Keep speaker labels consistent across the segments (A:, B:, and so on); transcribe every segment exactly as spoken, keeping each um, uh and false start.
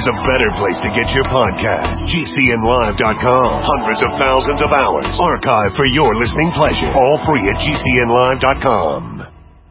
A: there's a better place to get your podcast. G C N live dot com. Hundreds of thousands of hours archived for your listening pleasure. All free at G C N live dot com.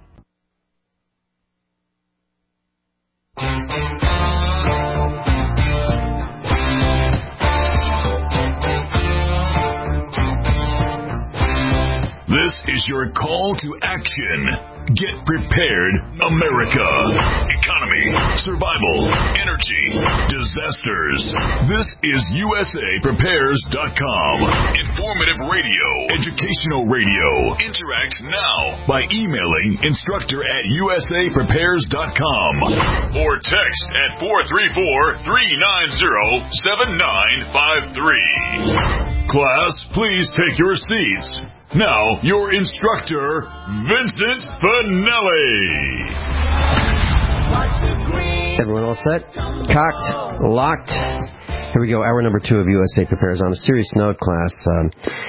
B: This is your call to action. Get prepared, America. Economy, survival, energy, disasters. This is U S A Prepares dot com. Informative radio, educational radio. Interact now by emailing instructor at U S A Prepares dot com or text at four three four, three nine zero, seven nine five three. Class, please take your seats. Now, your instructor, Vincent Finelli.
C: Everyone all set? Cocked? Locked? Here we go, hour number two of U S A Prepares. On a serious note, class, um,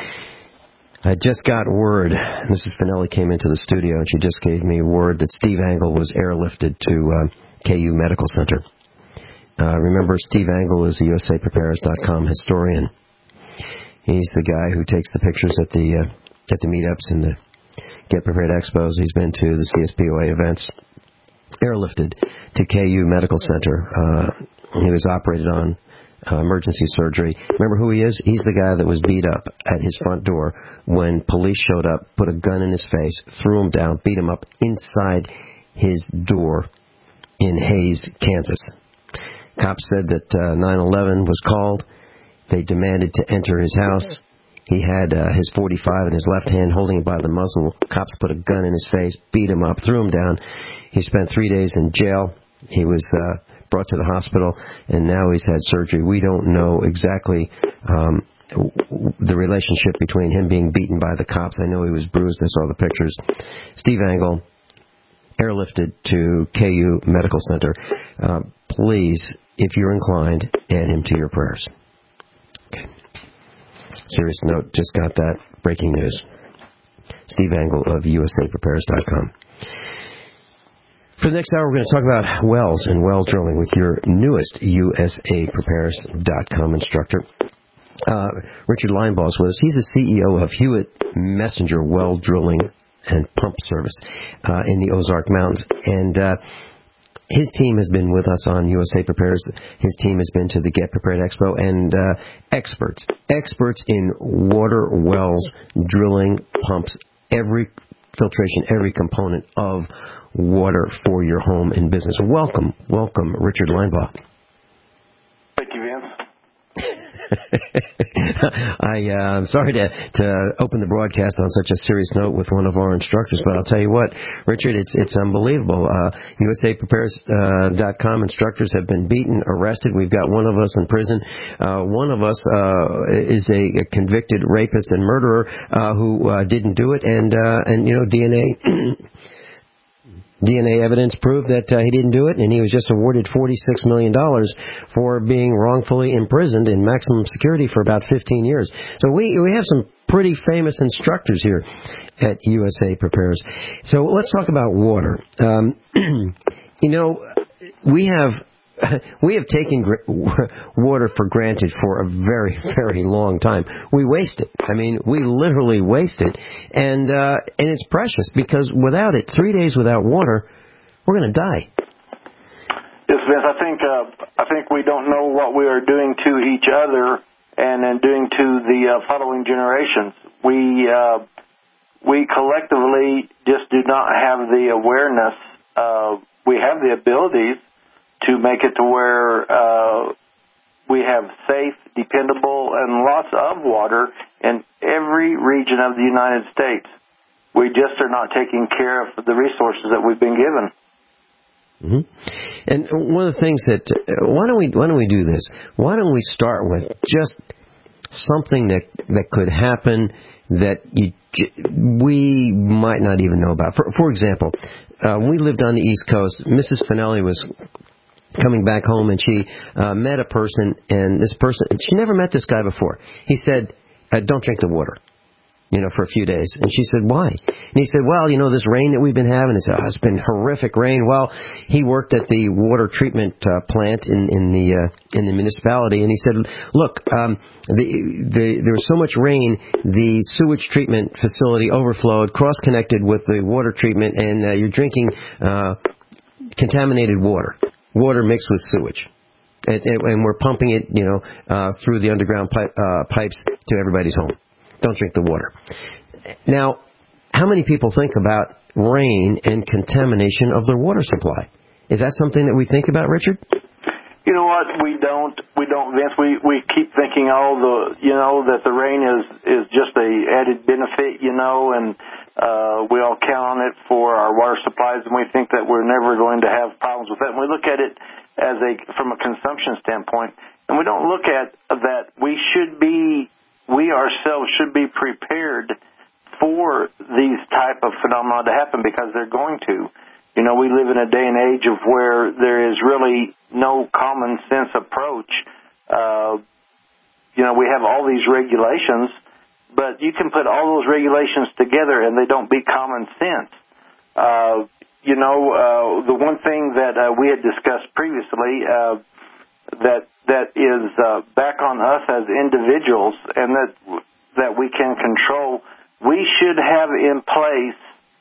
C: I just got word, Missus Finelli came into the studio and she just gave me word that Steve Angle was airlifted to uh, K U Medical Center. Uh, remember, Steve Angle is the U S A Prepares dot com historian. He's the guy who takes the pictures at the... Uh, at the meetups and the Get Prepared Expos. He's been to the C S P O A events. Airlifted to K U Medical Center. Uh, he was operated on uh, emergency surgery. Remember who he is? He's the guy that was beat up at his front door when police showed up, put a gun in his face, threw him down, beat him up inside his door in Hays, Kansas. Cops said that uh, nine eleven was called. They demanded to enter his house. He had uh, his forty-five in his left hand, holding it by the muzzle. Cops put a gun in his face, beat him up, threw him down. He spent three days in jail. He was uh, brought to the hospital, and now he's had surgery. We don't know exactly um, the relationship between him being beaten by the cops. I know he was bruised. I saw the pictures. Steve Angle, airlifted to K U Medical Center. Uh, please, if you're inclined, add him to your prayers. Okay. Serious note, just got that. Breaking news. Steve Angle of U S A Prepares dot com. For the next hour, we're going to talk about wells and well drilling with your newest U S A Prepares dot com instructor. Uh, Richard Linebaugh is with us. He's the C E O of Hewitt Messenger Well Drilling and Pump Service uh, in the Ozark Mountains. And uh, his team has been with us on U S A Prepares. His team has been to the Get Prepared Expo. And uh, experts, experts in water wells, drilling, pumps, every filtration, every component of water for your home and business. Welcome, welcome, Richard Linebaugh.
D: Thank you, Vince.
C: I, uh, I'm sorry to, to open the broadcast on such a serious note with one of our instructors, but I'll tell you what, Richard, it's it's unbelievable. Uh, U S A Prepares dot com uh, instructors have been beaten, arrested. We've got one of us in prison. Uh, one of us uh, is a, a convicted rapist and murderer uh, who uh, didn't do it, and uh, and you know D N A. D N A evidence proved that uh, he didn't do it, and he was just awarded forty-six million dollars for being wrongfully imprisoned in maximum security for about fifteen years. So we we have some pretty famous instructors here at U S A Prepares. So let's talk about water. Um, you know, we have... We have taken water for granted for a very, very long time. We waste it. I mean, we literally waste it. And uh, and it's precious because without it, three days without water, we're going to die.
D: Yes, Vince, I think, uh, I think we don't know what we are doing to each other and then doing to the uh, following generations. We, uh, we collectively just do not have the awareness. Uh, we have the abilities to make it to where uh, we have safe, dependable, and lots of water in every region of the United States. We just are not taking care of the resources that we've been given.
C: Mm-hmm. And one of the things that uh, why don't we why don't we do this? Why don't we start with just something that that could happen that you we might not even know about. For for example, uh, we lived on the East Coast. Missus Finelli was coming back home, and she uh, met a person, and this person, she never met this guy before. He said, uh, don't drink the water. you know, for a few days. And she said, why? And he said, well, you know, this rain that we've been having, it's, uh, it's been horrific rain. Well, he worked at the water treatment uh, plant in, in the uh, in the municipality, and he said, look, um, the, the, there was so much rain, the sewage treatment facility overflowed, cross-connected with the water treatment, and uh, you're drinking uh, contaminated water, water mixed with sewage. And, and we're pumping it, you know, uh, through the underground pipe, uh, pipes to everybody's home. Don't drink the water. Now, how many people think about rain and contamination of their water supply? Is that something that we think about, Richard?
D: You know what? We don't. We don't, Vince. We we keep thinking, oh, the you know that the rain is is just a added benefit, you know, and uh, we all count on it for our water supplies, and we think that we're never going to have problems with that. And we look at it as a from a consumption standpoint, and we don't look at that we should be, we ourselves should be prepared for these type of phenomena to happen, because they're going to. You know, we live in a day and age of where there is really no common sense approach. Uh, you know, we have all these regulations, but you can put all those regulations together and they don't be common sense. Uh, you know, uh, the one thing that uh, we had discussed previously uh, that that is uh, back on us as individuals, and that that we can control, we should have in place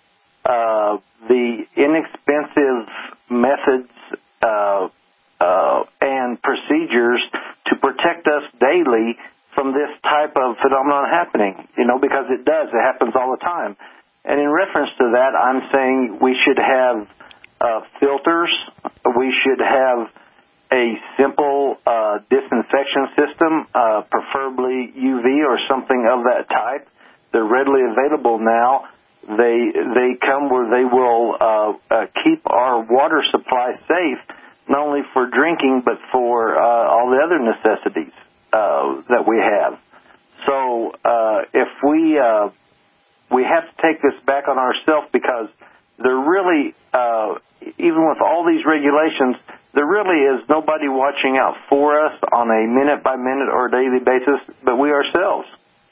D: Uh, the inexpensive methods uh, uh, and procedures to protect us daily from this type of phenomenon happening, you know, because it does. It happens all the time. And in reference to that, I'm saying we should have uh, filters. We should have a simple uh, disinfection system, uh, preferably U V or something of that type. They're readily available now. They they come where they will uh, uh, keep our water supply safe, not only for drinking but for uh, all the other necessities uh, that we have. So uh, if we uh, we have to take this back on ourselves, because there really, uh, even with all these regulations, there really is nobody watching out for us on a minute by minute or daily basis, but we ourselves.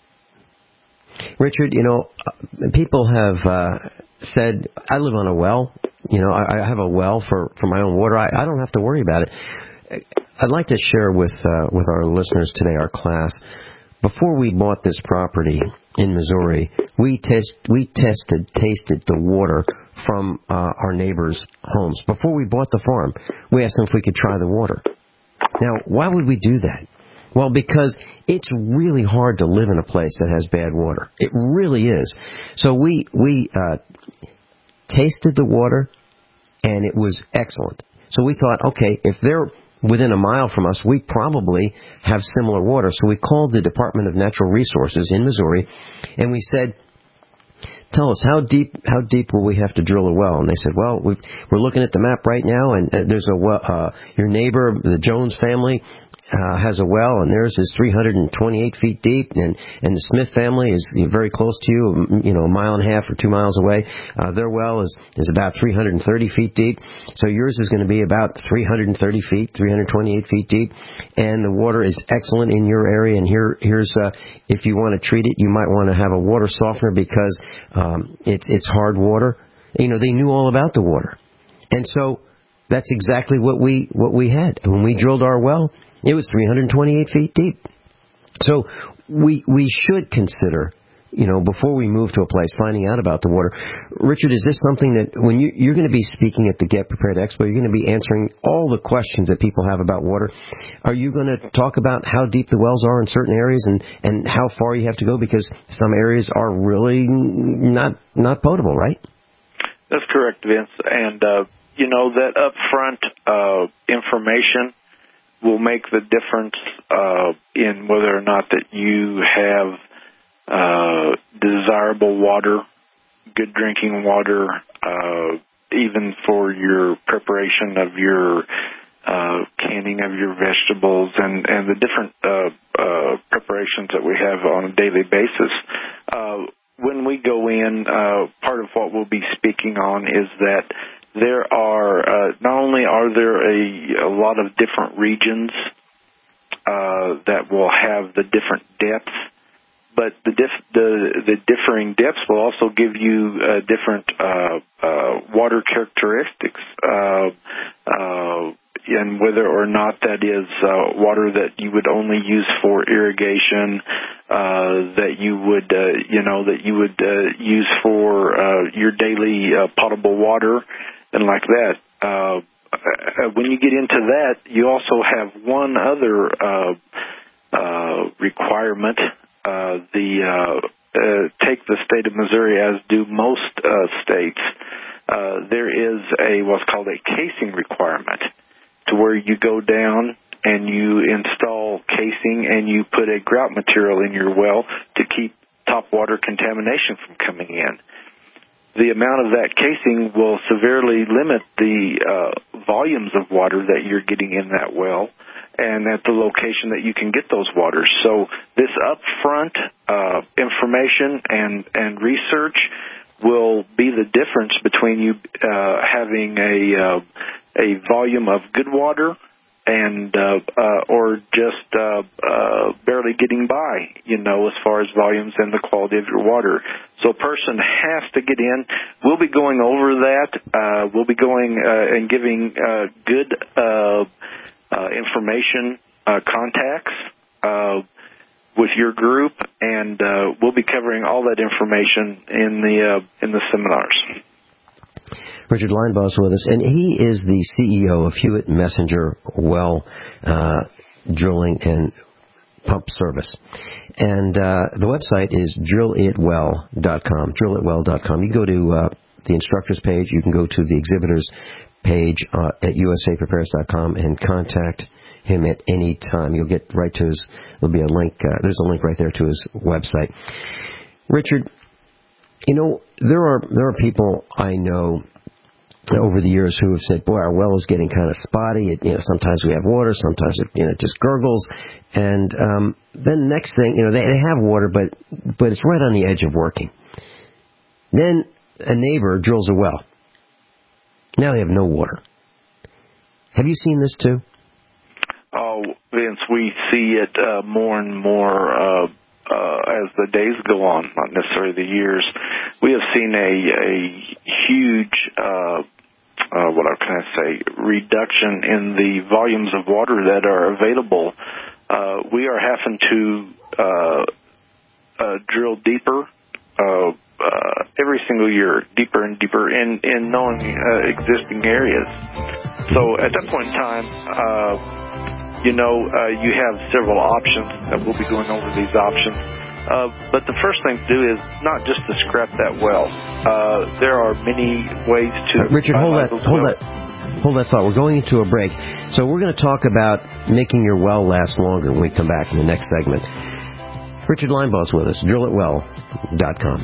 C: Richard, you know, people have uh, said, I live on a well. You know, I, I have a well for, for my own water. I, I don't have to worry about it. I'd like to share with uh, with our listeners today, our class, before we bought this property in Missouri, we test we tested, tasted the water from uh, our neighbors' homes. Before we bought the farm, we asked them if we could try the water. Now, why would we do that? Well, because it's really hard to live in a place that has bad water. It really is. So we we uh, tasted the water, and it was excellent. So we thought, okay, if they're within a mile from us, we probably have similar water. So we called the Department of Natural Resources in Missouri, and we said, tell us, how deep how deep will we have to drill a well? And they said, well, we've, we're looking at the map right now, and uh, there's a well, uh, your neighbor, the Jones family, Uh, has a well, and theirs is three hundred twenty-eight feet deep, and, and the Smith family is very close to you, you know, a mile and a half or two miles away. Uh, their well is, is about three hundred thirty feet deep, so yours is going to be about three hundred thirty feet, three hundred twenty-eight feet deep, and the water is excellent in your area. And here, here's, uh, if you want to treat it, you might want to have a water softener, because um, it's, it's hard water. You know, they knew all about the water. And so that's exactly what we, what we had. When we drilled our well, it was three hundred twenty-eight feet deep. So we we should consider, you know, before we move to a place, finding out about the water. Richard, is this something that when you, you're going to be speaking at the Get Prepared Expo, you're going to be answering all the questions that people have about water? Are you going to talk about how deep the wells are in certain areas, and, and how far you have to go, because some areas are really not not potable, right?
E: That's correct, Vince. And, uh, you know, that upfront uh, information will make the difference uh, in whether or not that you have uh, desirable water, good drinking water, uh, even for your preparation of your uh, canning of your vegetables, and, and the different uh, uh, preparations that we have on a daily basis. Uh, when we go in, uh, part of what we'll be speaking on is that there are, uh, not only are there a, a lot of different regions uh, that will have the different depths but the, diff- the the differing depths will also give you uh, different uh, uh, water characteristics, uh, uh, and whether or not that is uh, water that you would only use for irrigation, uh, that you would uh, you know that you would uh, use for uh, your daily uh, potable water, and like that. Uh, when you get into that, you also have one other uh, uh, requirement. Uh, the uh, uh, take the state of Missouri, as do most uh, states. Uh, there is a what's called a casing requirement, to where you go down and you install casing and you put a grout material in your well to keep topwater contamination from coming in. The amount of that casing will severely limit the uh, volumes of water that you're getting in that well, and at the location that you can get those waters. So this upfront uh, information and, and research will be the difference between you uh, having a uh, a volume of good water and uh, uh, or just uh, uh, barely getting by, you know, as far as volumes and the quality of your water. So a person has to get in. We'll be going over that. Uh, we'll be going uh, and giving uh, good uh Uh, information uh, contacts uh, with your group, and uh, we'll be covering all that information in the uh, in the seminars.
C: Richard Linebaugh is with us, and he is the C E O of Hewitt Messenger Well uh, Drilling and Pump Service. And uh, the website is drill it well dot com, drill it well dot com. You go to uh, the instructors page, you can go to the exhibitors page uh, at U S A prepares dot com and contact him at any time. You'll get right to his, there'll be a link, uh, there's a link right there to his website. Richard, you know, there are there are people I know over the years who have said, boy, our well is getting kind of spotty. It, you know, sometimes we have water, sometimes it, you know, just gurgles. And um, then next thing, you know, they, they have water, but but it's right on the edge of working. Then a neighbor drills a well. Now they have no water. Have you seen this too?
E: Oh, Vince, we see it uh, more and more uh, uh, as the days go on, not necessarily the years. We have seen a, a huge, uh, uh, what can I say, reduction in the volumes of water that are available. Uh, we are having to uh, uh, drill deeper. Uh, Uh, every single year, deeper and deeper in, in known uh, existing areas. So at that point in time, uh, you know, uh, you have several options, and we'll be going over these options. Uh, but the first thing to do is not just to scrap that well. Uh, there are many ways to...
C: Uh, Richard, hold that, hold that, hold that thought. We're going into a break. So we're going to talk about making your well last longer when we come back in the next segment. Richard Linebaugh's with us, drill it well dot com.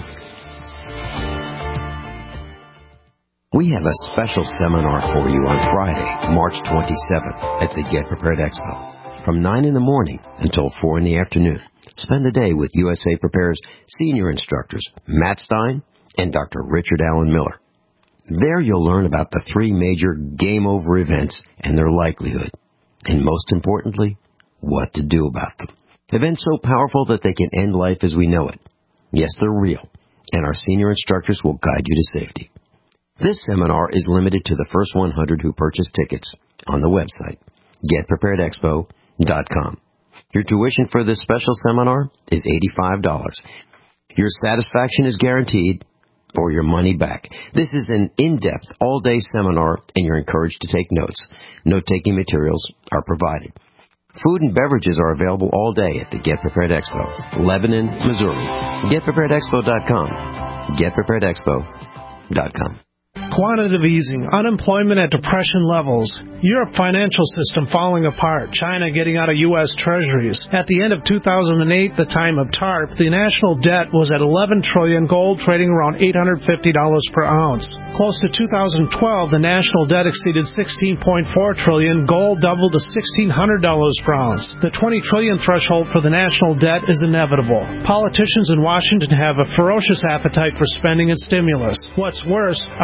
C: We have a special seminar for you on Friday, March twenty-seventh at the Get Prepared Expo from nine in the morning until four in the afternoon. Spend the day with U S A Prepare's senior instructors, Matt Stein and Doctor Richard Allen Miller. There you'll learn about the three major game over events and their likelihood, and most importantly, what to do about them. Events so powerful that they can end life as we know it. Yes, they're real, and our senior instructors will guide you to safety. This seminar is limited to the first one hundred who purchase tickets on the website, get prepared expo dot com. Your tuition for this special seminar is eighty-five dollars. Your satisfaction is guaranteed or your money back. This is an in-depth, all-day seminar, and you're encouraged to take notes. Note-taking materials are provided. Food and beverages are available all day at the Get Prepared Expo, Lebanon, Missouri. get prepared expo dot com. get prepared expo dot com.
F: Quantitative easing, unemployment at depression levels, Europe financial system falling apart, China getting out of U S treasuries. At the end of two thousand eight, the time of TARP, the national debt was at eleven trillion dollars, gold trading around eight hundred fifty dollars per ounce. Close to two thousand twelve, the national debt exceeded sixteen point four trillion dollars, gold doubled to sixteen hundred dollars per ounce. The twenty trillion dollars threshold for the national debt is inevitable. Politicians in Washington have a ferocious appetite for spending and stimulus. What's worse, a printing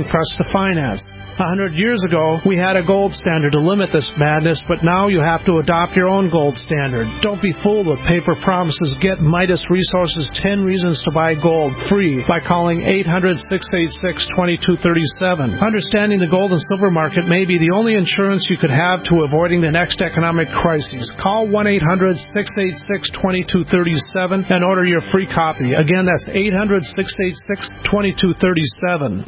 F: printing press to finance. A hundred years ago, we had a gold standard to limit this madness, but now you have to adopt your own gold standard. Don't be fooled with paper promises. Get Midas Resources ten Reasons to Buy Gold free by calling eight hundred, six eight six, two two three seven. Understanding the gold and silver market may be the only insurance you could have to avoiding the next economic crisis. Call one eight hundred, six eight six, two two three seven and order your free copy. Again, that's eight hundred, six eight six, two two three seven.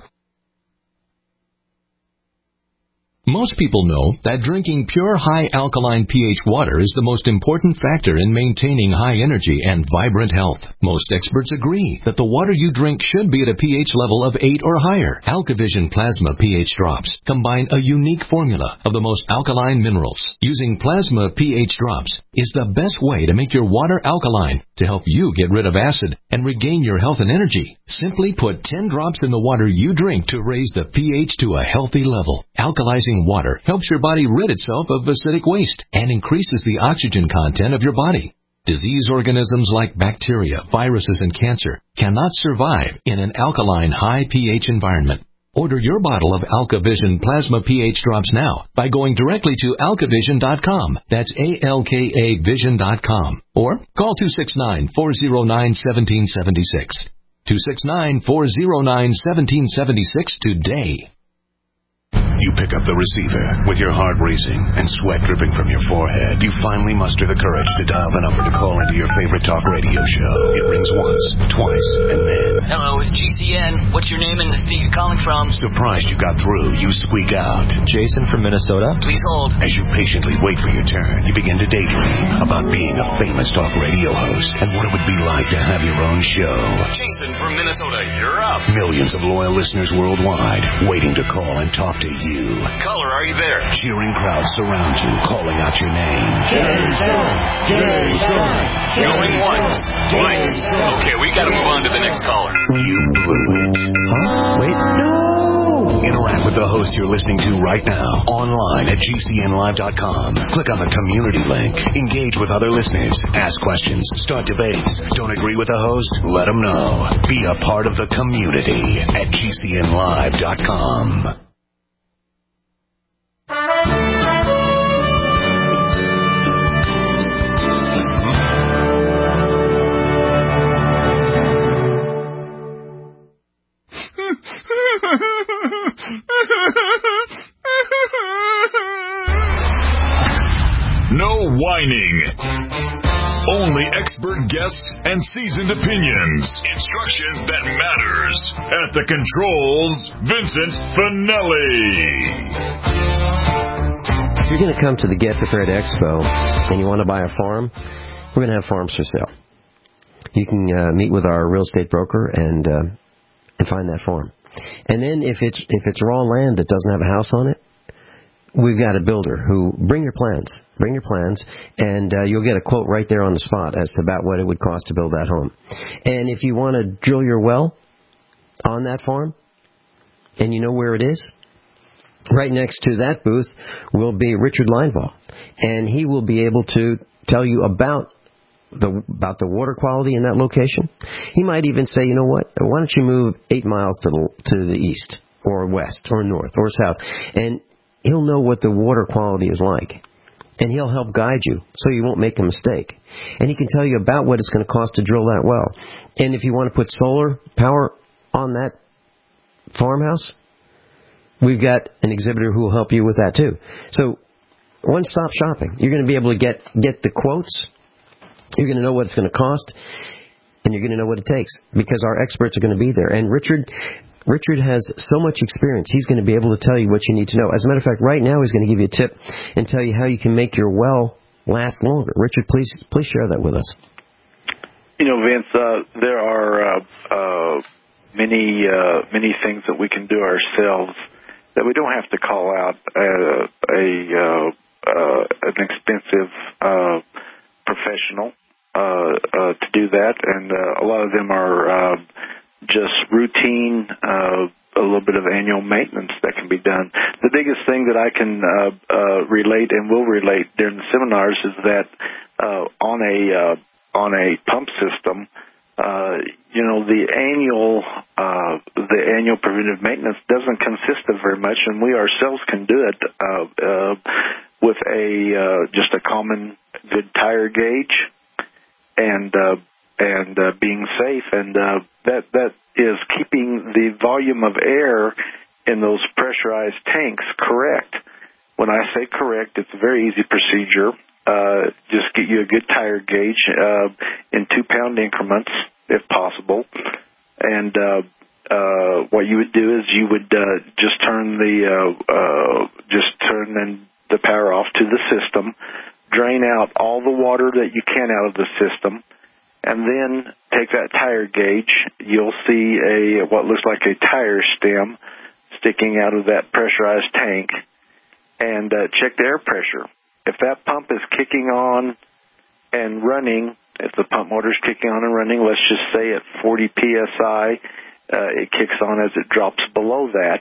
G: Most people know that drinking pure high alkaline pH water is the most important factor in maintaining high energy and vibrant health. Most experts agree that the water you drink should be at a pH level of eight or higher. AlkaVision Plasma pH drops combine a unique formula of the most alkaline minerals. Using Plasma pH drops is the best way to make your water alkaline to help you get rid of acid and regain your health and energy. Simply put ten drops in the water you drink to raise the pH to a healthy level. Alkalizing water helps your body rid itself of acidic waste and increases the oxygen content of your body. Disease organisms like bacteria, viruses, and cancer cannot survive in an alkaline high pH environment. Order your bottle of AlkaVision Plasma pH drops now by going directly to alka vision dot com. That's A L K A vision dot com. Or call two six nine, four zero nine, one seven seven six. two six nine, four zero nine, one seven seven six today.
A: You pick up the receiver with your heart racing and sweat dripping from your forehead. You finally muster the courage to dial the number to call into your favorite talk radio show. It rings once, twice, and then...
H: Hello, it's G C N. What's your name and the state you're calling from?
A: Surprised you got through, you squeak out.
I: Jason from Minnesota.
H: Please hold.
A: As you patiently wait for your turn, you begin to daydream about being a famous talk radio host and what it would be like to have your own show.
H: Jason from Minnesota, you're up.
A: Millions of loyal listeners worldwide waiting to call and talk to you.
H: Caller, are you there?
A: Cheering crowds surround you, calling out your name.
H: Jason! Jason! Going once, twice. Okay, we gotta move on to the next caller.
A: You blew it.
C: Huh? Wait, no!
A: Interact with the host you're listening to right now, online at G C N live dot com. Click on the community link. Engage with other listeners. Ask questions. Start debates. Don't agree with the host? Let them know. Be a part of the community at G C N live dot com.
B: No whining. Only expert guests and seasoned opinions. Instruction that matters. At the controls, Vincent Finelli.
C: If you're going to come to the Get Prepared Expo and you want to buy a farm, we're going to have farms for sale. You can uh, meet with our real estate broker and uh, and find that farm. And then if it's if it's raw land that doesn't have a house on it, we've got a builder who bring your plans, bring your plans, and uh, you'll get a quote right there on the spot as to about what it would cost to build that home. And if you want to drill your well on that farm, and you know where it is, right next to that booth will be Richard Linebaugh, and he will be able to tell you about the about the water quality in that location. He might even say, you know what, why don't you move eight miles to the to the east or west or north or south, and he'll know what the water quality is like, and he'll help guide you so you won't make a mistake. And he can tell you about what it's going to cost to drill that well. And if you want to put solar power on that farmhouse, we've got an exhibitor who will help you with that too. So one-stop shopping. You're going to be able to get, get the quotes. You're going to know what it's going to cost, and you're going to know what it takes because our experts are going to be there. And Richard... Richard has so much experience, he's going to be able to tell you what you need to know. As a matter of fact, right now he's going to give you a tip and tell you how you can make your well last longer. Richard, please please share that with us.
E: You know, Vince, uh, there are uh, uh, many uh, many things that we can do ourselves that we don't have to call out uh, a uh, uh, an expensive uh, professional uh, uh, to do that, and uh, a lot of them are uh, just routine, uh, a little bit of annual maintenance that can be done. The biggest thing that I can uh, uh, relate and will relate during the seminars is that uh, on a uh, on a pump system, uh, you know, the annual uh, of the annual preventive maintenance doesn't consist of very much, and we ourselves can do it uh, uh, with a uh, just a common good tire gauge and uh, and uh, being safe, and uh, that that is keeping the volume of air in those pressurized tanks correct. When I say correct, it's a very easy procedure. Uh, just get you a good tire gauge uh, in two-pound increments, if possible. And uh, uh, what you would do is you would uh, just turn the uh, uh, just turn then the power off to the system, drain out all the water that you can out of the system, and then take that tire gauge. You'll see a what looks like a tire stem sticking out of that pressurized tank, and uh, check the air pressure. If that pump is kicking on and running, if the pump motor is kicking on and running, let's just say at forty P S I, uh, it kicks on as it drops below that,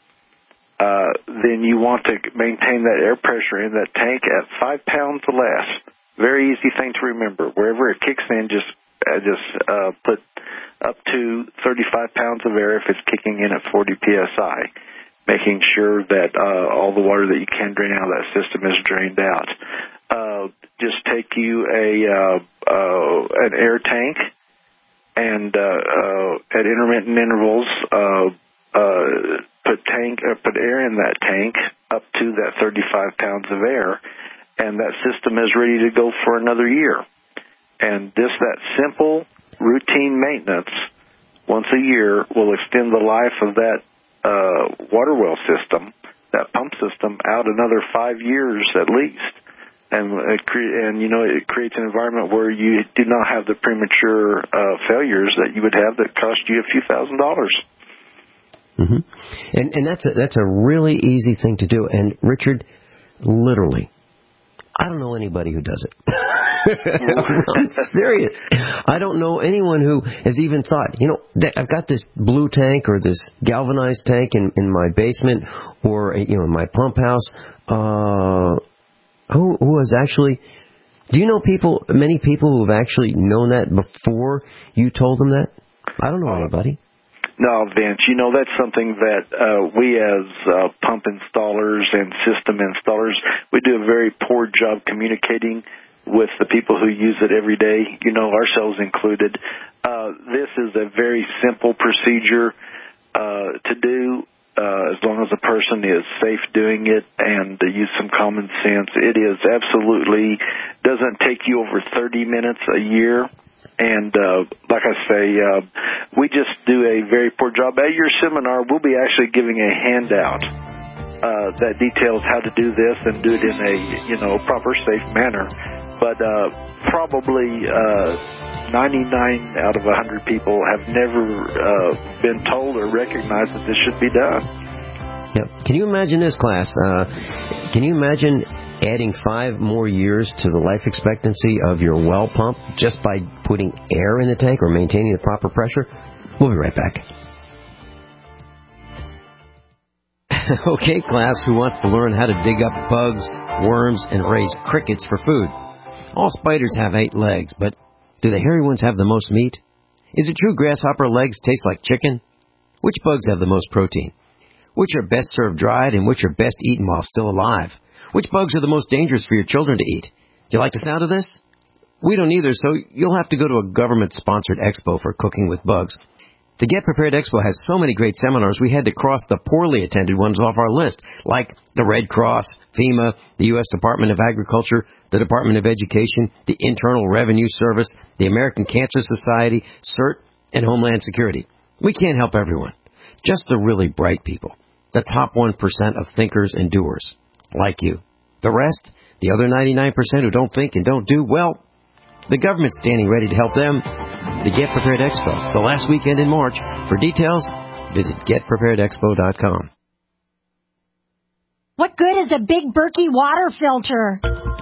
E: uh, then you want to maintain that air pressure in that tank at five pounds or less. Very easy thing to remember. Wherever it kicks in, just uh, just uh, put up to thirty-five pounds of air if it's kicking in at forty P S I, making sure that uh, all the water that you can drain out of that system is drained out. Uh, just take you a uh, uh, an air tank and uh, uh, at intermittent intervals uh, uh, put tank uh, put air in that tank up to that thirty-five pounds of air, and that system is ready to go for another year. And this that simple routine maintenance once a year will extend the life of that uh, water well system, that pump system, out another five years at least. And it cre- and you know it creates an environment where you do not have the premature uh, failures that you would have that cost you a few thousand dollars.
C: Mm-hmm. And and that's a, that's a really easy thing to do. And Richard, literally, I don't know anybody who does it. I'm serious. I don't know anyone who has even thought, you know, I've got this blue tank or this galvanized tank in, in my basement or, you know, in my pump house. Uh, who, who has actually, do you know people, many people who have actually known that before you told them that? I don't know anybody.
E: No, Vince, you know, that's something that uh, we as uh, pump installers and system installers, we do a very poor job communicating with the people who use it every day, you know, ourselves included. Uh, this is a very simple procedure uh, to do uh, as long as the person is safe doing it and uh, use some common sense. It is absolutely, doesn't take you over thirty minutes a year. And uh, like I say, uh, we just do a very poor job. At your seminar, we'll be actually giving a handout uh, that details how to do this and do it in a, you know, proper, safe manner. But uh, probably uh, ninety-nine out of one hundred people have never uh, been told or recognized that this should be done.
C: Yep. Can you imagine this, class? Uh, can you imagine adding five more years to the life expectancy of your well pump just by putting air in the tank or maintaining the proper pressure? We'll be right back. Okay, class, who wants to learn how to dig up bugs, worms, and raise crickets for food? All spiders have eight legs, but do the hairy ones have the most meat? Is it true grasshopper legs taste like chicken? Which bugs have the most protein? Which are best served dried and which are best eaten while still alive? Which bugs are the most dangerous for your children to eat? Do you like the sound of this? We don't either, so you'll have to go to a government-sponsored expo for cooking with bugs. The Get Prepared Expo has so many great seminars, we had to cross the poorly attended ones off our list, like the Red Cross, FEMA, the U S Department of Agriculture, the Department of Education, the Internal Revenue Service, the American Cancer Society, CERT, and Homeland Security. We can't help everyone, just the really bright people, the top one percent of thinkers and doers, like you. The rest, the other ninety-nine percent who don't think and don't do, well, the government's standing ready to help them. The Get Prepared Expo, the last weekend in March. For details, visit get prepared expo dot com.
I: What good is a big Berkey water filter?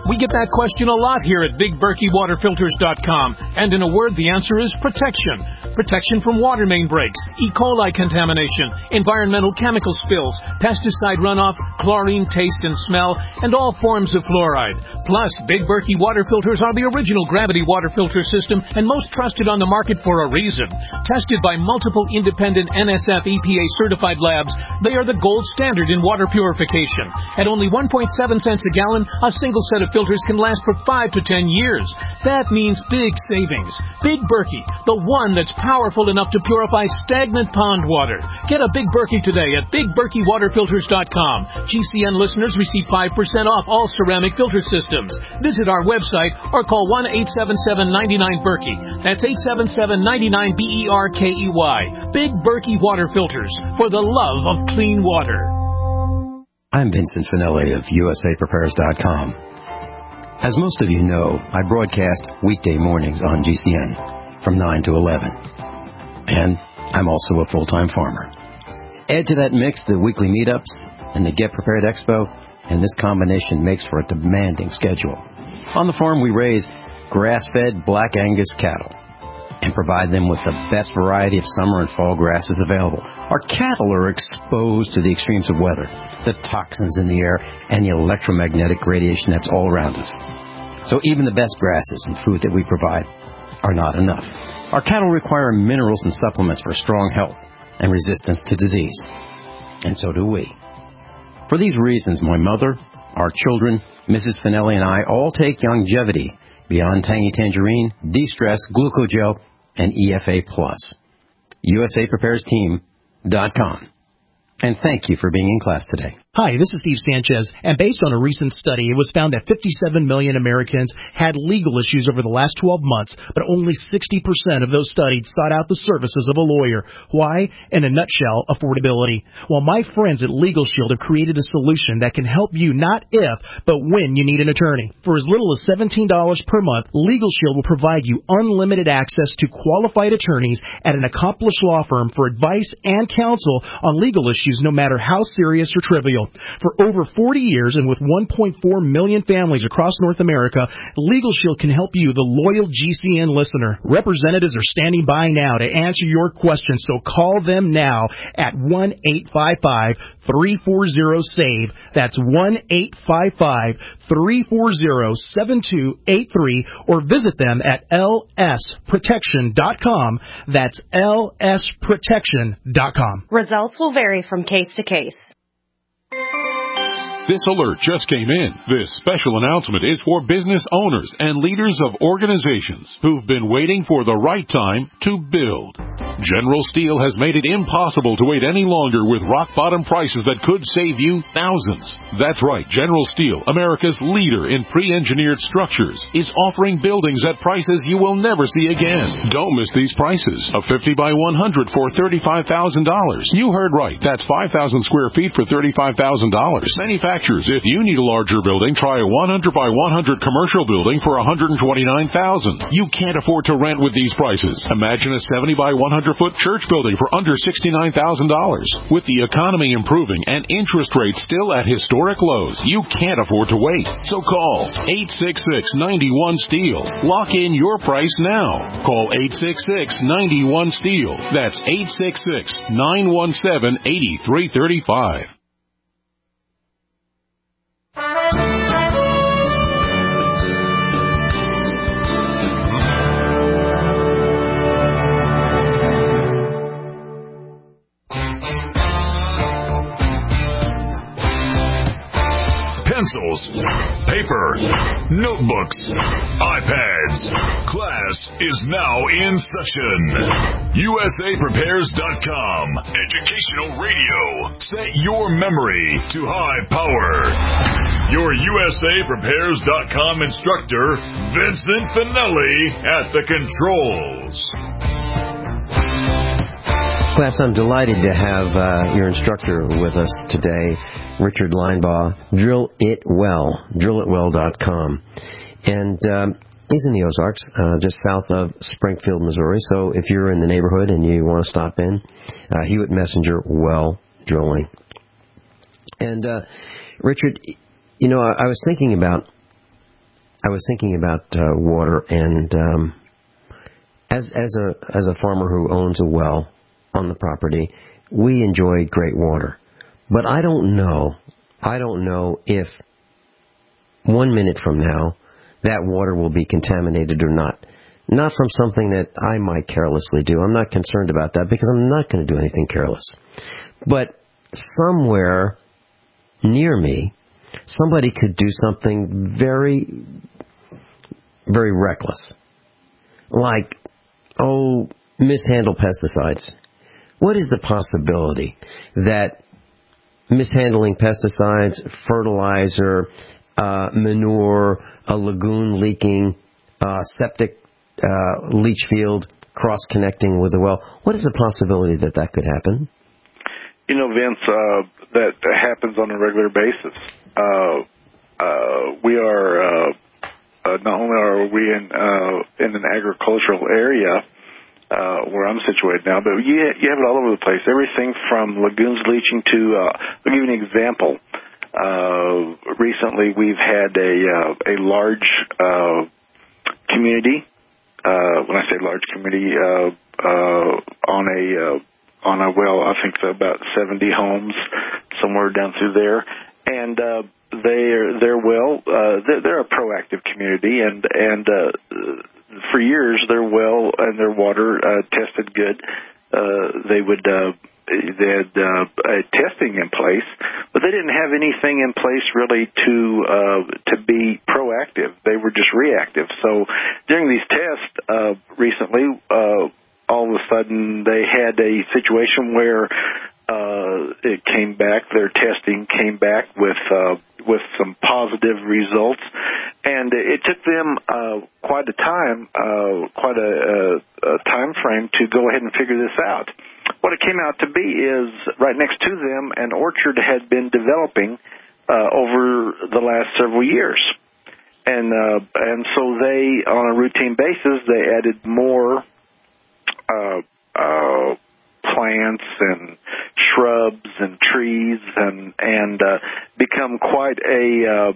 I: We get that question a lot here at Big Berkey Water Filters dot com. And in a word, the answer is protection. Protection from water main breaks, E. coli contamination, environmental chemical spills, pesticide runoff, chlorine taste and smell, and all forms of fluoride. Plus, Big Berkey Water Filters are the original gravity water filter system and most trusted on the market for a reason. Tested by multiple independent N S F E P A certified labs, they are the gold standard in water purification. At only one point seven cents a gallon, a single set of filters can last for five to ten years. That means big savings. Big Berkey, the one that's powerful enough to purify stagnant pond water. Get a Big Berkey today at Big Berkey Water Filters dot com. G C N listeners receive five percent off all ceramic filter systems. Visit our website or call one eight seven seven, nine nine, Berkey. That's eight seven seven, nine nine, B E R K E Y. Big Berkey Water Filters, for the love of clean water.
C: I'm Vincent Finelli of U S A Prepares dot com. As most of you know, I broadcast weekday mornings on G C N from nine to eleven. And I'm also a full-time farmer. Add to that mix the weekly meetups and the Get Prepared Expo, and this combination makes for a demanding schedule. On the farm, we raise grass-fed Black Angus cattle and provide them with the best variety of summer and fall grasses available. Our cattle are exposed to the extremes of weather, the toxins in the air, and the electromagnetic radiation that's all around us. So even the best grasses and food that we provide are not enough. Our cattle require minerals and supplements for strong health and resistance to disease. And so do we. For these reasons, my mother, our children, Missus Finelli, and I all take Longevity, Beyond Tangy Tangerine, De-Stress, Glucogel, and E F A Plus. U S A Prepares Team dot com. And thank you for being in class today.
J: Hi, this is Steve Sanchez, and based on a recent study, it was found that fifty-seven million Americans had legal issues over the last twelve months, but only sixty percent of those studied sought out the services of a lawyer. Why? In a nutshell, affordability. Well, my friends at Legal Shield have created a solution that can help you not if, but when you need an attorney. For as little as seventeen dollars per month, Legal Shield will provide you unlimited access to qualified attorneys at an accomplished law firm for advice and counsel on legal issues, no matter how serious or trivial. For over forty years and with one point four million families across North America, Legal Shield can help you, the loyal G C N listener. Representatives are standing by now to answer your questions, so call them now at one eight five five, three four zero, S A V E. That's one eight five five, three four zero, seven two eight three, or visit them at L S protection dot com. That's L S protection dot com.
K: Results will vary from case to case.
L: This alert just came in. This special announcement is for business owners and leaders of organizations who've been waiting for the right time to build. General Steel has made it impossible to wait any longer with rock-bottom prices that could save you thousands. That's right, General Steel, America's leader in pre-engineered structures, is offering buildings at prices you will never see again. Don't miss these prices. A fifty by one hundred for thirty-five thousand dollars. You heard right. That's five thousand square feet for thirty-five thousand dollars. Manufacturers, if you need a larger building, try a one hundred by one hundred commercial building for one hundred twenty-nine thousand dollars. You can't afford to rent with these prices. Imagine a seventy by one hundred foot church building for under sixty-nine thousand dollars. With the economy improving and interest rates still at historic lows, you can't afford to wait. So call eight six six, nine one, STEEL. Lock in your price now. Call eight six six, nine one, STEEL. That's eight six six, nine one seven, eight three three five.
B: Pencils, paper, notebooks, iPads. Class is now in session. U S A Prepares dot com. Educational radio. Set your memory to high power. Your U S A Prepares dot com instructor, Vincent Finelli, at the controls.
C: Class, I'm delighted to have uh, your instructor with us today, Richard Linebaugh, Drill It Well, drill it well dot com. And um, he's in the Ozarks, uh, just south of Springfield, Missouri. So if you're in the neighborhood and you want to stop in, uh, Hewitt Messenger Well I was thinking about uh, water, and um, as as a as a farmer who owns a well on the property, we enjoy great water. But I don't know, I don't know if one minute from now that water will be contaminated or not. Not from something that I might carelessly do. I'm not concerned about that because I'm not going to do anything careless. But somewhere near me, somebody could do something very, very reckless. Like, oh, mishandle pesticides. What is the possibility that mishandling pesticides, fertilizer, uh, manure, a lagoon leaking, uh, septic uh, leach field cross-connecting with a well, what is the possibility that that could happen?
E: You know, Vince, uh, that happens on a regular basis. Uh, uh, we are, uh, uh, not only are we in, uh, in an agricultural area, uh, where I'm situated now, but you, you have it all over the place. Everything from lagoons leaching to, uh, I'll give you an example. Uh, recently we've had a, uh, a large, uh, community, uh, when I say large community, uh, uh, on a, uh, on a well, I think about seventy homes, somewhere down through there, and uh, they're they're well, uh, they're, they're a proactive community, and and uh, for years their well and their water uh, tested good. Uh, they would uh, they had uh, a testing in place, but they didn't have anything in place really to uh, to be proactive. They were just reactive. So during these tests uh, recently. Uh, all of a sudden they had a situation where uh, it came back, their testing came back with uh, with some positive results, and it took them uh, quite a time, uh, quite a, a, a time frame to go ahead and figure this out. What it came out to be is right next to them, an orchard had been developing uh, over the last several years. And uh, and so they, on a routine basis, they added more Uh, uh, plants and shrubs and trees and and uh, become quite a uh,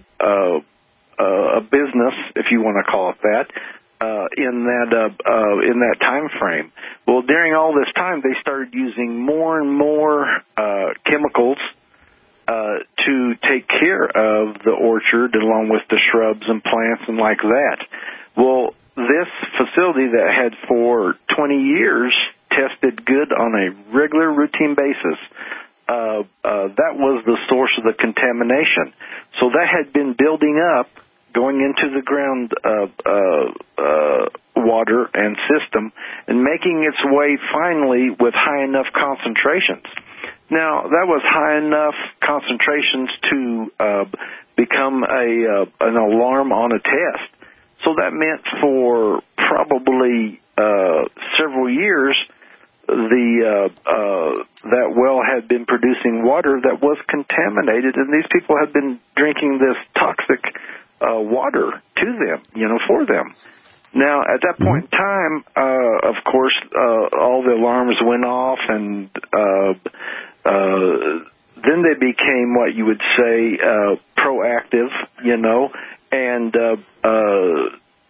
E: uh, a business, if you want to call it that, uh, in that uh, uh, in that time frame. Well, during all this time, they started using more and more uh, chemicals uh, to take care of the orchard, along with the shrubs and plants and like that. Well, this facility that had for twenty years tested good on a regular routine basis, uh, uh, that was the source of the contamination. So that had been building up, going into the ground uh, uh, uh, water and system, and making its way finally with high enough concentrations. Now, that was high enough concentrations to uh, become a uh, an alarm on a test. So that meant for probably uh, several years, the uh, uh, that well had been producing water that was contaminated, and these people had been drinking this toxic uh, water to them, you know, for them. Now, at that point in time, uh, of course, uh, all the alarms went off, and uh, uh, then they became what you would say uh, proactive, you know. And uh, uh,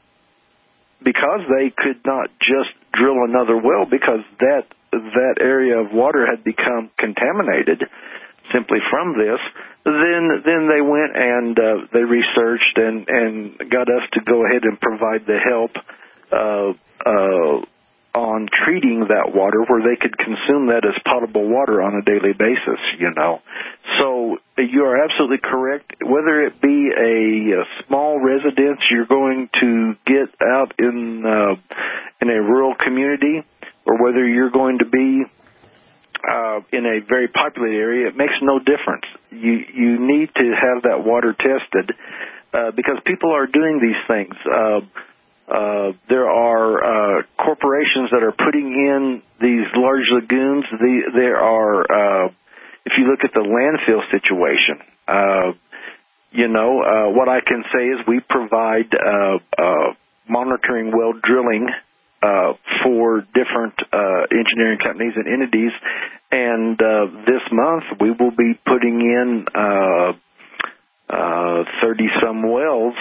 E: because they could not just drill another well because that that area of water had become contaminated simply from this, then then they went and uh, they researched and, and got us to go ahead and provide the help uh, uh, on treating that water where they could consume that as potable water on a daily basis, you know. So you are absolutely correct. Whether it be a, a small residence you're going to get out in uh, in a rural community, or whether you're going to be uh, in a very populated area, it makes no difference. You you need to have that water tested uh, because people are doing these things. Uh, Uh, there are uh, corporations that are putting in these large lagoons. The, there are, uh, if you look at the landfill situation, uh, you know, uh, what I can say is we provide uh, uh, monitoring well drilling uh, for different uh, engineering companies and entities, and uh, this month we will be putting in uh, uh, thirty-some wells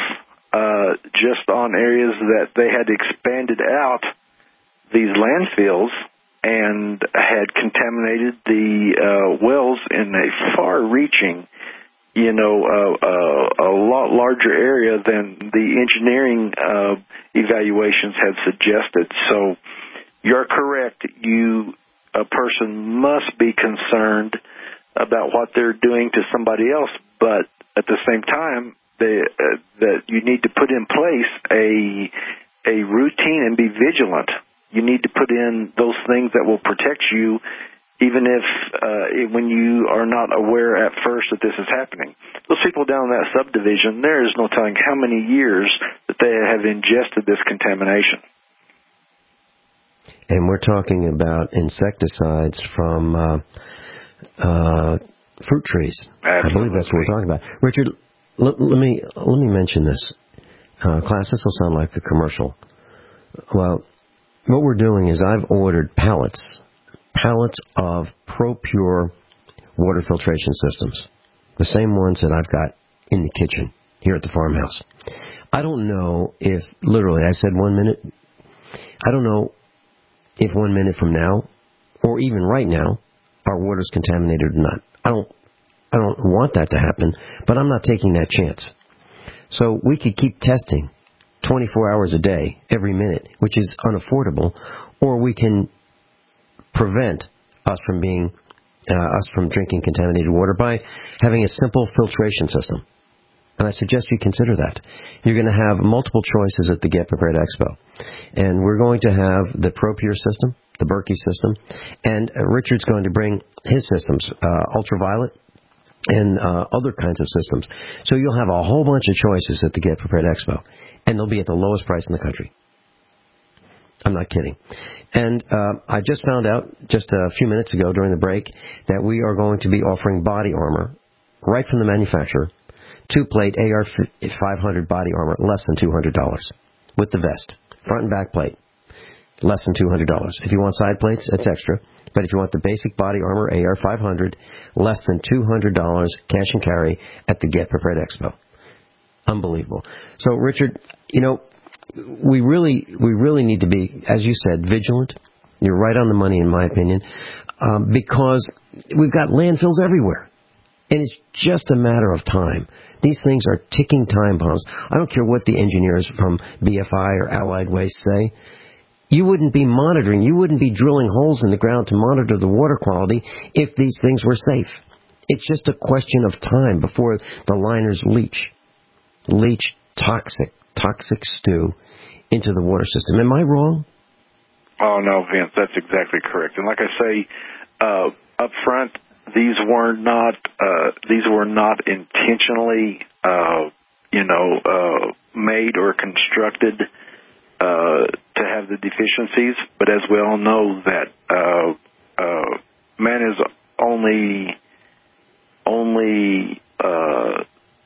E: uh, just on areas that they had expanded out these landfills and had contaminated the uh, wells in a far-reaching, you know, uh, uh, a lot larger area than the engineering uh, evaluations had suggested. So you're correct. You, a person must be concerned about what they're doing to somebody else, but at the same time, they, uh, that you need to put in place a a routine and be vigilant. You need to put in those things that will protect you, even if uh, when you are not aware at first that this is happening. Those people down in that subdivision, there is no telling how many years that they have ingested this contamination.
C: And we're talking about insecticides from uh, uh, fruit trees. Absolutely. I believe that's what we're talking about. Richard, l- let me let me mention this. Uh, class, this will sound like a commercial. Well, what we're doing is I've ordered pallets, pallets of ProPure water filtration systems, the same ones that I've got in the kitchen here at the farmhouse. I don't know if, literally, I said one minute, I don't know if one minute from now, or even right now, our water's contaminated or not. I don't, I don't want that to happen, but I'm not taking that chance. So we could keep testing twenty-four hours a day, every minute, which is unaffordable, or we can prevent us from being, uh, us from drinking contaminated water by having a simple filtration system. And I suggest you consider that. You're going to have multiple choices at the Get Prepared Expo. And we're going to have the ProPure system, the Berkey system, and uh, Richard's going to bring his systems, uh, ultraviolet, and uh, other kinds of systems. So you'll have a whole bunch of choices at the Get Prepared Expo, and they'll be at the lowest price in the country. I'm not kidding. And uh, I just found out just a few minutes ago during the break that we are going to be offering body armor right from the manufacturer, two-plate A R five hundred body armor, less than two hundred dollars, with the vest, front and back plate, less than two hundred dollars. If you want side plates, it's extra. But if you want the basic body armor, A R five hundred, less than two hundred dollars cash and carry at the Get Prepared Expo. Unbelievable. So, Richard, you know, we really we really need to be, as you said, vigilant. You're right on the money, in my opinion, um, because we've got landfills everywhere. And it's just a matter of time. These things are ticking time bombs. I don't care what the engineers from B F I or Allied Waste say. You wouldn't be monitoring, you wouldn't be drilling holes in the ground to monitor the water quality if these things were safe. It's just a question of time before the liners leach. Leach toxic, toxic stew into the water system. Am I wrong?
E: Oh, no, Vince, that's exactly correct. And like I say, uh, up front, these were not, uh, these were not intentionally, uh, you know, uh, made or constructed Uh, to have the deficiencies, but as we all know that uh, uh, man is only only uh,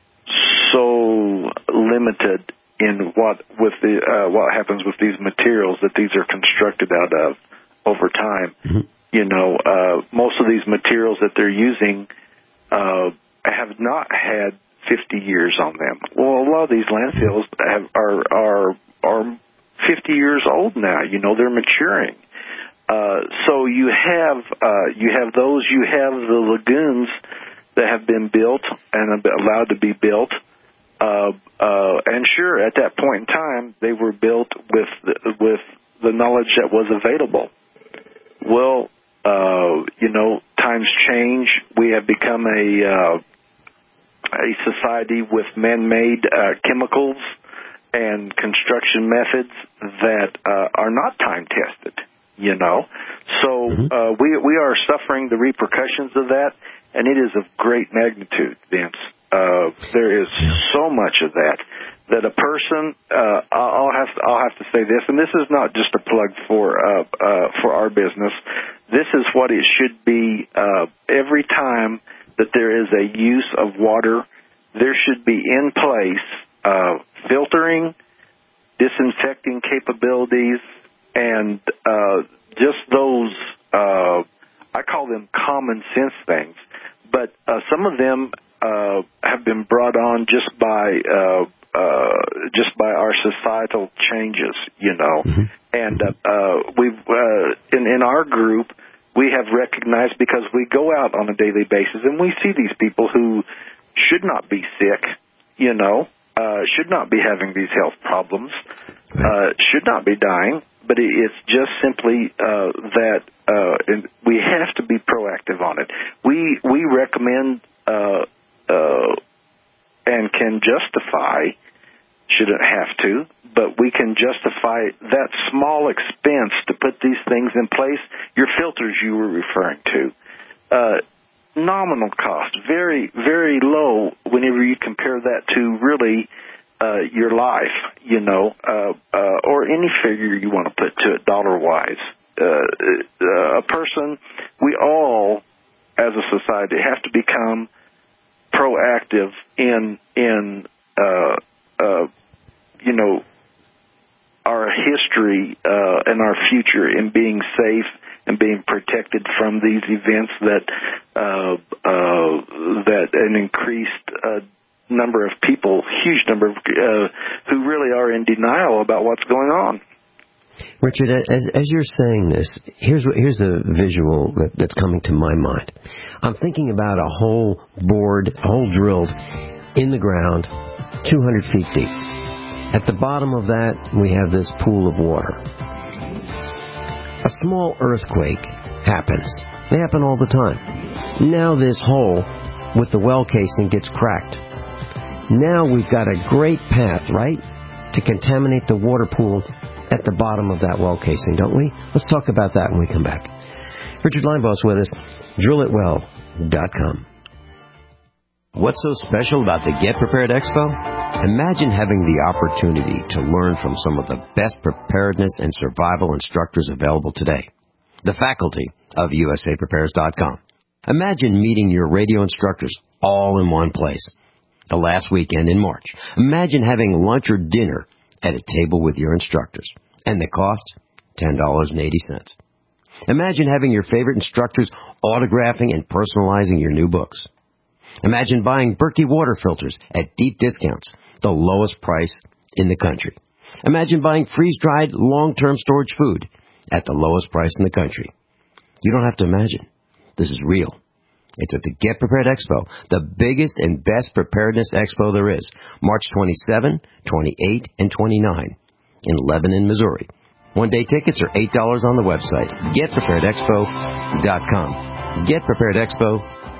E: so limited in what with the uh, what happens with these materials that these are constructed out of over time. Mm-hmm. You know, uh, most of these materials that they're using uh, have not had fifty years on them. Well, a lot of these landfills have, are are are fifty years old now. You know, they're maturing. Uh, so you have uh, you have those. You have the lagoons that have been built and allowed to be built. Uh, uh, and sure, at that point in time, they were built with the, with the knowledge that was available. Well, uh, you know, times change. We have become a uh, a society with man-made uh, chemicals and construction methods that uh, are not time-tested, you know. So uh, we we are suffering the repercussions of that, and it is of great magnitude, Vince. Uh, there is so much of that that a person, uh, I'll have to, I'll have to say this, and this is not just a plug for uh, uh, for our business. This is what it should be uh, every time that there is a use of water. There should be in place Uh, filtering, disinfecting capabilities, and uh, just those, uh, I call them common sense things. But uh, some of them uh, have been brought on just by uh, uh, just by our societal changes, you know. Mm-hmm. And uh, uh, we've uh, in in our group, we have recognized, because we go out on a daily basis and we see these people who should not be sick, you know, uh, should not be having these health problems, uh, should not be dying. But it's just simply uh, that uh, we have to be proactive on it. We we recommend uh, uh, and can justify, shouldn't have to, but we can justify that small expense to put these things in place. Your filters you were referring to, uh, nominal cost, very, very low whenever you compare that to really Uh, your life, you know, uh, uh, or any figure you want to put to it dollar-wise. Uh, uh, a person, we all, as a society, have to become proactive in, in uh, uh, you know, our history uh, and our future in being safe and being protected from these events that uh, uh, that an increased uh, number of people, huge number of, uh, who really are in denial about what's going on.
C: Richard, as as you're saying this, here's what, here's the visual that, that's coming to my mind. I'm thinking about a hole bored, a hole drilled in the ground, two hundred feet deep. At the bottom of that, we have this pool of water. A small earthquake happens. They happen all the time. Now this hole with the well casing gets cracked. Now we've got a great path, right, to contaminate the water pool at the bottom of that well casing, don't we? Let's talk about that when we come back. Richard Linebaugh with us, drill it well dot com. What's so special about the Get Prepared Expo? Imagine having the opportunity to learn from some of the best preparedness and survival instructors available today. The faculty of U S A Prepares dot com. Imagine meeting your radio instructors all in one place. The last weekend in March. Imagine having lunch or dinner at a table with your instructors. And the cost? ten dollars and eighty cents. Imagine having your favorite instructors autographing and personalizing your new books. Imagine buying Berkey water filters at deep discounts, the lowest price in the country. Imagine buying freeze-dried, long-term storage food at the lowest price in the country. You don't have to imagine. This is real. It's at the Get Prepared Expo, the biggest and best preparedness expo there is, March twenty-seventh, twenty-eighth, and twenty-ninth in Lebanon, Missouri. One-day tickets are eight dollars on the website, get prepared expo dot com. get prepared expo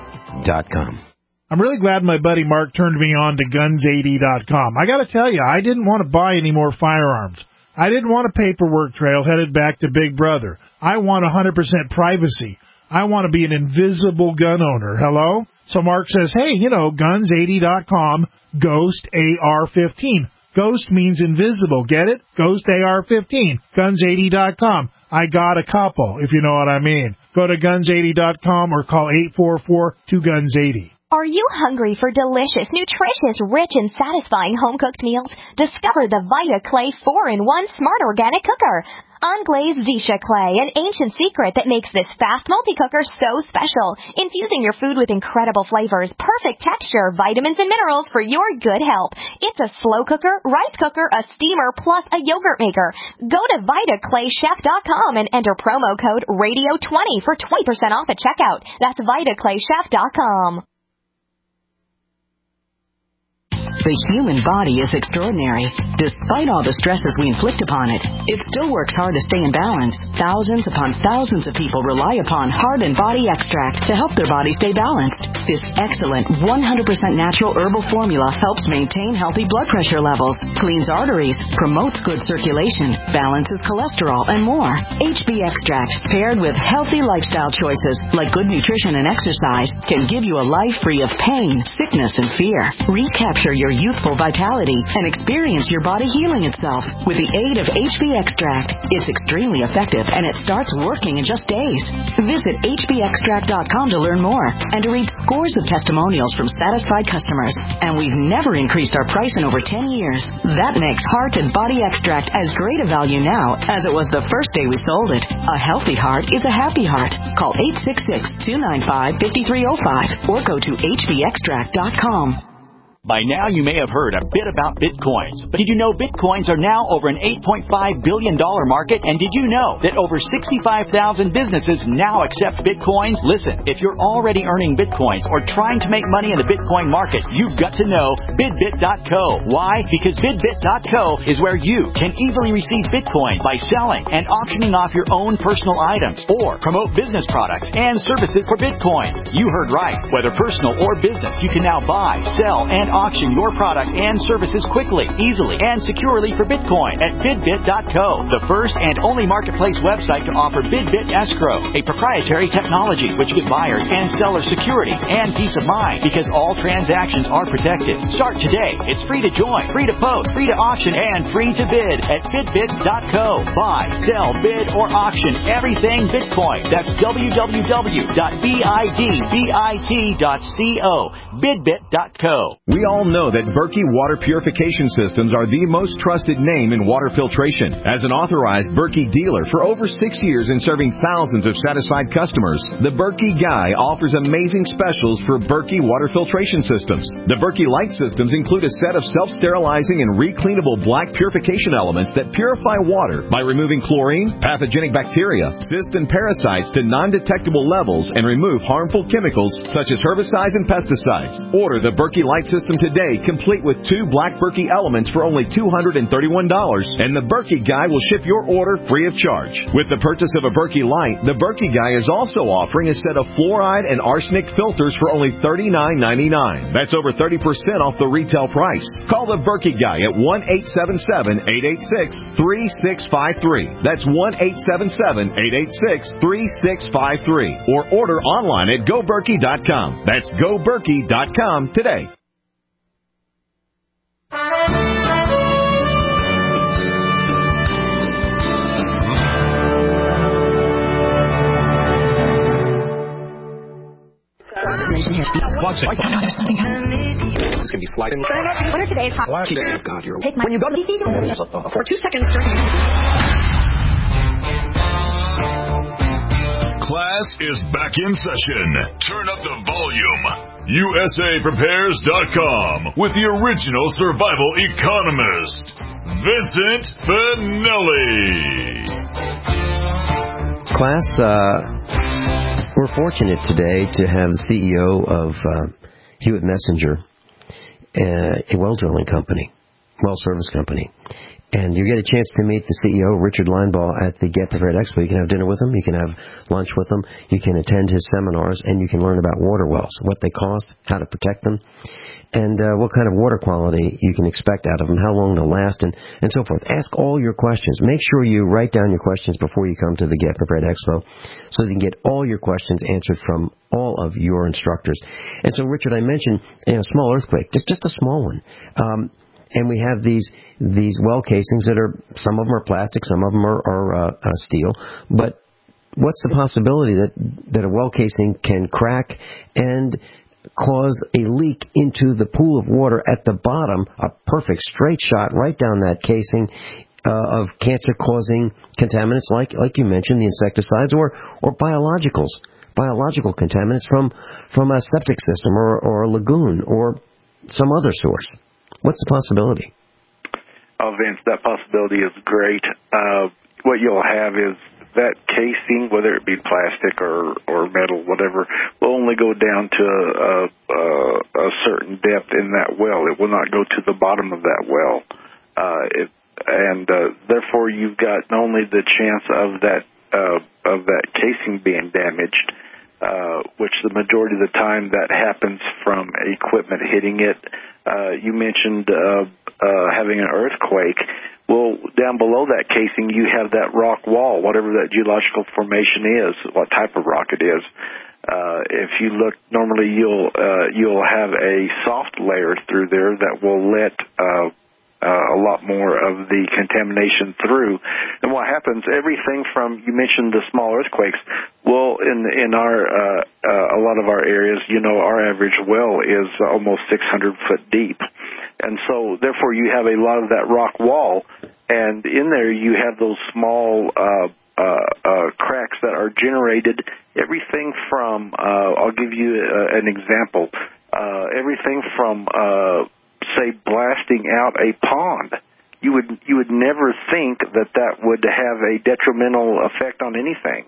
C: dot com.
M: I'm really glad my buddy Mark turned me on to guns eighty dot com. I got to tell you, I didn't want to buy any more firearms. I didn't want a paperwork trail headed back to Big Brother. I want one hundred percent privacy. I want to be an invisible gun owner. Hello? So Mark says, hey, you know, guns eighty dot com, Ghost A R fifteen. Ghost means invisible. Get it? Ghost A R fifteen. guns eighty dot com. I got a couple, if you know what I mean. Go to guns eighty dot com or call eight four four, two guns eighty.
N: Are you hungry for delicious, nutritious, rich, and satisfying home-cooked meals? Discover the Vita Clay four in one Smart Organic Cooker. Unglazed Zisha Clay, an ancient secret that makes this fast multi-cooker so special. Infusing your food with incredible flavors, perfect texture, vitamins, and minerals for your good health. It's a slow cooker, rice cooker, a steamer, plus a yogurt maker. Go to vita clay chef dot com and enter promo code radio twenty for twenty percent off at checkout. That's vita clay chef dot com.
O: The human body is extraordinary. Despite all the stresses we inflict upon it, it still works hard to stay in balance. Thousands upon thousands of people rely upon Heart and Body Extract to help their body stay balanced. This excellent one hundred percent natural herbal formula helps maintain healthy blood pressure levels, cleans arteries, promotes good circulation, balances cholesterol, and more. H B Extract, paired with healthy lifestyle choices like good nutrition and exercise, can give you a life free of pain, sickness, and fear. Recapture your youthful vitality and experience your body healing itself with the aid of H B Extract. It's extremely effective, and it starts working in just days. Visit H B extract dot com to learn more and to read scores of testimonials from satisfied customers. And we've never increased our price in over ten years. That makes Heart and Body Extract as great a value now as it was the first day we sold it. A healthy heart is a happy heart. Call eight six six, two nine five, five three zero five or go to H B extract dot com.
P: By now, you may have heard a bit about Bitcoins. But did you know Bitcoins are now over an eight point five billion dollars market? And did you know that over sixty-five thousand businesses now accept Bitcoins? Listen, if you're already earning Bitcoins or trying to make money in the Bitcoin market, you've got to know Bidbit dot co. Why? Because Bidbit dot co is where you can easily receive Bitcoin by selling and auctioning off your own personal items or promote business products and services for Bitcoin. You heard right. Whether personal or business, you can now buy, sell, and auction your product and services quickly, easily, and securely for Bitcoin at Bidbit dot co, the first and only marketplace website to offer Bidbit Escrow, a proprietary technology which gives buyers and sellers security and peace of mind because all transactions are protected. Start today. It's free to join, free to post, free to auction, and free to bid at Bidbit dot co. Buy, sell, bid, or auction everything Bitcoin. That's w w w dot bidbit dot co. Bidbit dot co.
Q: We all know that Berkey Water Purification Systems are the most trusted name in water filtration. As an authorized Berkey dealer for over six years and serving thousands of satisfied customers, the Berkey Guy offers amazing specials for Berkey Water Filtration Systems. The Berkey Light Systems include a set of self-sterilizing and recleanable black purification elements that purify water by removing chlorine, pathogenic bacteria, cysts, and parasites to non-detectable levels and remove harmful chemicals such as herbicides and pesticides. Order the Berkey Light System today, complete with two black Berkey elements for only two hundred thirty-one dollars, and the Berkey Guy will ship your order free of charge. With the purchase of a Berkey Light, the Berkey Guy is also offering a set of fluoride and arsenic filters for only thirty-nine ninety-nine. That's over thirty percent off the retail price. Call the Berkey Guy at one eight seven seven, eight eight six, three six five three. That's one eight seven seven, eight eight six, three six five three. Or order online at go berkey dot com. That's go berkey dot com today.
H: It's going to be sliding.
R: What are today's hot?
H: Oh, God, you're...
R: Take my... When you go to the... For two seconds, sir.
B: Class is back in session. Turn up the volume. U S A prepares dot com with the original survival economist, Vincent Finelli.
C: Class, uh, we're fortunate today to have the C E O of uh, Hewitt Messenger, uh, a well drilling company, well service company. And you get a chance to meet the C E O, Richard Linebaugh, at the Get Prepared Expo. You can have dinner with him, you can have lunch with him, you can attend his seminars, and you can learn about water wells, what they cost, how to protect them, and uh, what kind of water quality you can expect out of them, how long they'll last, and, and so forth. Ask all your questions. Make sure you write down your questions before you come to the Get Prepared Expo so that you can get all your questions answered from all of your instructors. And so, Richard, I mentioned you know, a small earthquake, just, just a small one. Um, And we have these these well casings that are, some of them are plastic, some of them are, are uh, uh, steel. But what's the possibility that, that a well casing can crack and cause a leak into the pool of water at the bottom, a perfect straight shot right down that casing uh, of cancer-causing contaminants like, like you mentioned, the insecticides or, or biologicals, biological contaminants from, from a septic system or, or a lagoon or some other source? What's the possibility?
E: Oh, Vince, that possibility is great. Uh, what you'll have is that casing, whether it be plastic or, or metal, whatever, will only go down to a, a, a certain depth in that well. It will not go to the bottom of that well. Uh, it, and uh, therefore, you've got only the chance of that uh, of that casing being damaged, uh, which the majority of the time that happens from equipment hitting it. Uh, you mentioned uh, uh, having an earthquake. Well, down below that casing, you have that rock wall, whatever that geological formation is, what type of rock it is. Uh, if you look, normally you'll uh, you'll have a soft layer through there that will let uh, uh, a lot more of the contamination through. And what happens? Everything from, you mentioned the small earthquakes. Well, in in our uh, uh, a lot of our areas, you know, our average well is almost six hundred foot deep, and so therefore you have a lot of that rock wall, and in there you have those small Uh, Uh, uh, cracks that are generated, everything from, uh, I'll give you uh, an example, uh, everything from, uh, say, blasting out a pond. You would you would never think that that would have a detrimental effect on anything.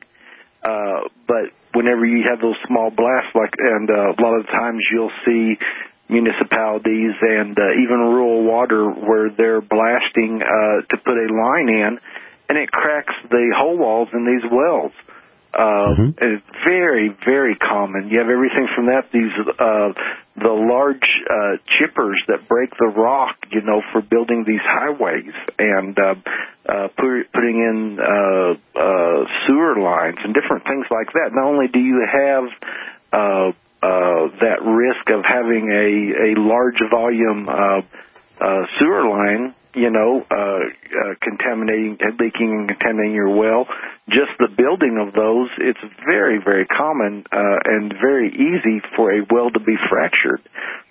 E: Uh, but whenever you have those small blasts, like, and uh, a lot of times you'll see municipalities and uh, even rural water where they're blasting uh, to put a line in, and it cracks the hole walls in these wells. Uh, mm-hmm. It's very, very common. You have everything from that, these uh, the large uh, chippers that break the rock, you know, for building these highways and uh, uh, put, putting in uh, uh, sewer lines and different things like that. Not only do you have uh, uh, that risk of having a, a large volume uh, uh, sewer line, you know, uh, uh, contaminating, leaking and contaminating your well, just the building of those, it's very, very common uh, and very easy for a well to be fractured.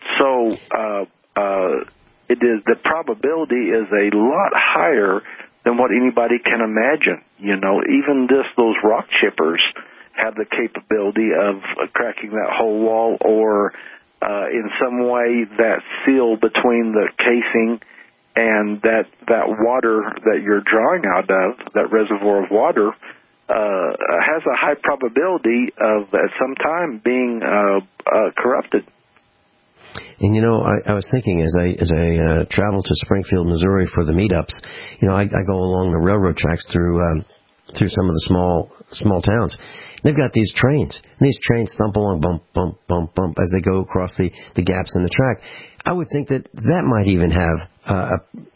E: So uh, uh, it is, the probability is a lot higher than what anybody can imagine. You know, even this, those rock chippers have the capability of cracking that whole wall, or uh, in some way that seal between the casing and that that water that you're drawing out of, that reservoir of water, uh, has a high probability of at some time being uh, uh, corrupted.
C: And you know, I, I was thinking as I as I uh, travel to Springfield, Missouri for the meetups, you know, I, I go along the railroad tracks through um, through some of the small small towns. They've got these trains, and these trains thump along, bump, bump, bump, bump, as they go across the, the gaps in the track. I would think that that might even have uh,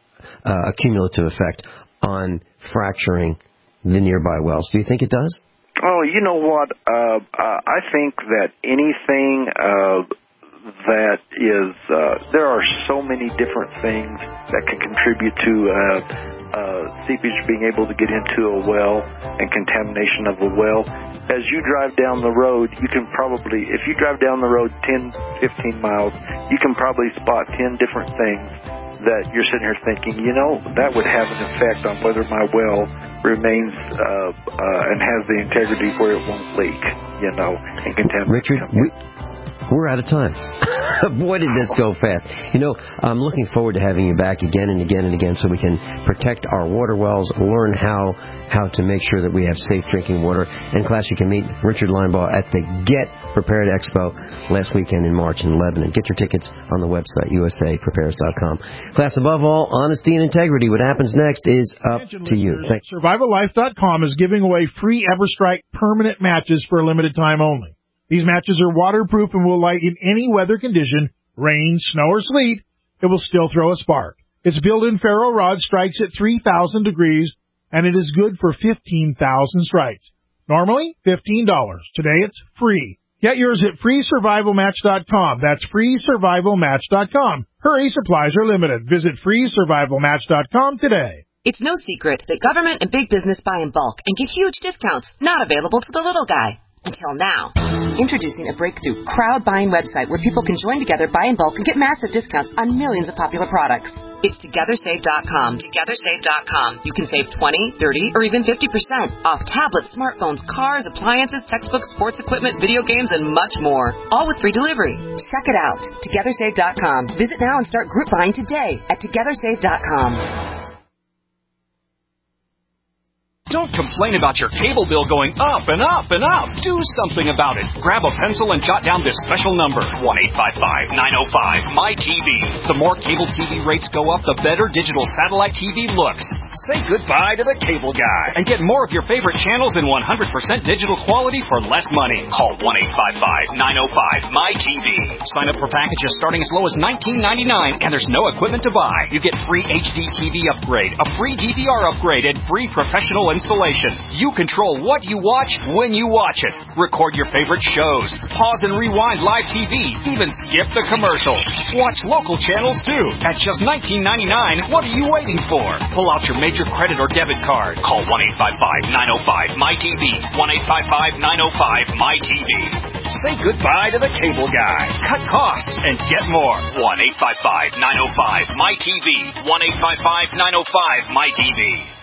C: a, a cumulative effect on fracturing the nearby wells. Do you think it does?
E: Oh, you know what? Uh, uh, I think that anything uh, that is, uh, there are so many different things that can contribute to uh, uh, seepage being able to get into a well and contamination of a well. As you drive down the road, you can probably, if you drive down the road ten, fifteen miles, you can probably spot ten different things that you're sitting here thinking, you know, that would have an effect on whether my well remains uh, uh, and has the integrity where it won't leak, you know, and contaminate.
C: Richard, we, we're out of time. Boy, did this go fast. You know, I'm looking forward to having you back again and again and again so we can protect our water wells, learn how how to make sure that we have safe drinking water. And, class, you can meet Richard Linebaugh at the Get Prepared Expo last weekend in March in Lebanon. Get your tickets on the website, U S A prepares dot com. Class, above all, honesty and integrity. What happens next is up to you. Thank
M: Survival Life dot com is giving away free EverStrike permanent matches for a limited time only. These matches are waterproof and will light in any weather condition, rain, snow, or sleet. It will still throw a spark. Its built-in ferro rod strikes at three thousand degrees, and it is good for fifteen thousand strikes. Normally, fifteen dollars. Today, it's free. Get yours at free survival match dot com. That's free survival match dot com. Hurry, supplies are limited. Visit free survival match dot com today.
S: It's no secret that government and big business buy in bulk and get huge discounts not available to the little guy. Until now. Introducing a breakthrough crowd buying website where people can join together, buy in bulk, and get massive discounts on millions of popular products. It's together save dot com. together save dot com. You can save twenty, thirty, or even fifty percent off tablets, smartphones, cars, appliances, textbooks, sports equipment, video games, and much more. All with free delivery. Check it out. together save dot com. Visit now and start group buying today at together save dot com.
T: Don't complain about your cable bill going up and up and up. Do something about it. Grab a pencil and jot down this special number, one eight five five, nine oh five, M Y T V. The more cable T V rates go up, the better digital satellite T V looks. Say goodbye to the cable guy and get more of your favorite channels in one hundred percent digital quality for less money. Call one eight five five, nine oh five, M Y T V. Sign up for packages starting as low as nineteen ninety-nine, and there's no equipment to buy. You get free H D T V upgrade, a free D V R upgrade, and free professional installation. You control what you watch when you watch it. Record your favorite shows, pause and rewind live T V, even skip the commercials. Watch local channels too at just nineteen ninety-nine. What are you waiting for? Pull out your major credit or debit card. Call one eight five five, nine oh five, M Y T V. one eight five five, nine oh five, M Y T V. Say goodbye to the cable guy. Cut costs and get more. one eight five five, nine oh five, M Y T V. one eight five five, nine oh five, M Y T V.